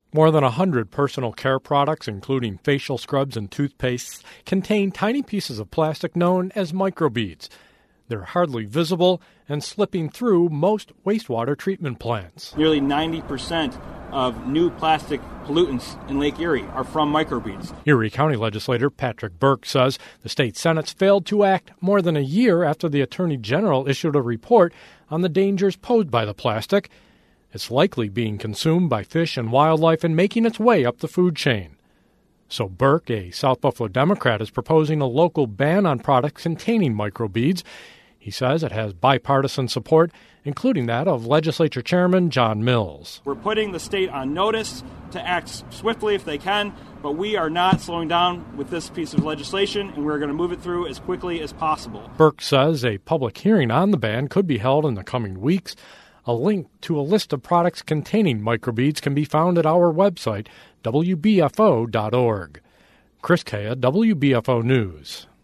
More than 100 personal care products, including facial scrubs and toothpastes, contain tiny pieces of plastic known as microbeads. They're hardly visible and slipping through most wastewater treatment plants. Nearly 90% of new plastic pollutants in Lake Erie are from microbeads. Erie County legislator Patrick Burke says the state Senate's failed to act more than a year after the Attorney General issued a report on the dangers posed by the plastic. It's likely being consumed by fish and wildlife and making its way up the food chain. So Burke, a South Buffalo Democrat, is proposing a local ban on products containing microbeads. He says it has bipartisan support, including that of Legislature Chairman John Mills. We're putting the state on notice to act swiftly if they can, but we are not slowing down with this piece of legislation, and we're going to move it through as quickly as possible. Burke says a public hearing on the ban could be held in the coming weeks. A link to a list of products containing microbeads can be found at our website, WBFO.org. Chris Kaya, WBFO News.